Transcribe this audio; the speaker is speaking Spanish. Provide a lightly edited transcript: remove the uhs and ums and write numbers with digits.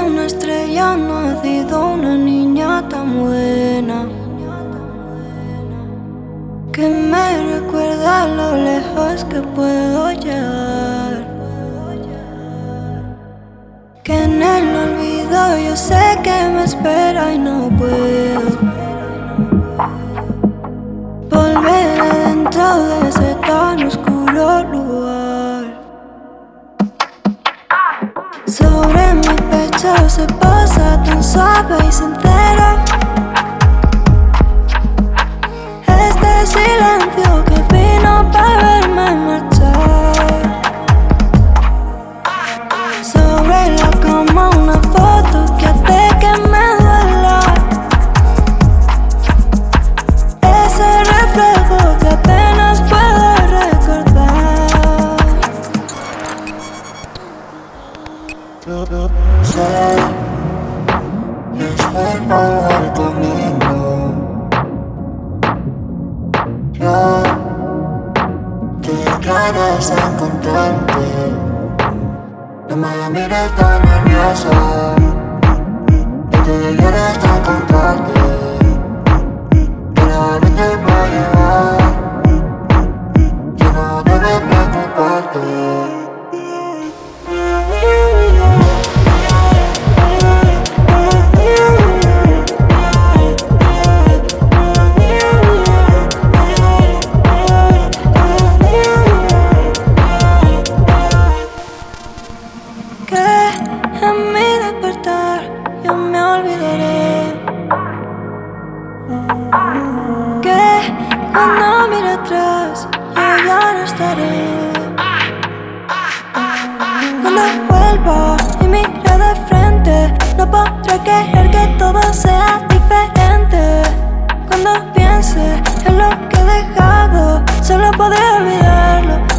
una estrella no ha nacido una niña tan buena, que me recuerda lo lejos que puedo llegar, que en el olvido yo sé que me espera y no puedo volver adentro de ese tan oscuro lugar. Sobre mi pecho se posa tan suave y sincero este silencio que vino para verme marchar. Sobre la cama una foto que hace que me duela, ese reflejo que apenas puedo recordar. Sé, espero el camino. Yo que ganas de encontrarte. No me mires tan nerviosa, no te llores de encontrarte. Pero no te va a llevar, ya no debes preocuparte. Que en mi despertar yo me olvidaré, que cuando mire atrás yo ya no estaré. Cuando vuelva y mire de frente no podré querer que todo sea diferente. Cuando piense en lo que he dejado solo podré olvidarlo.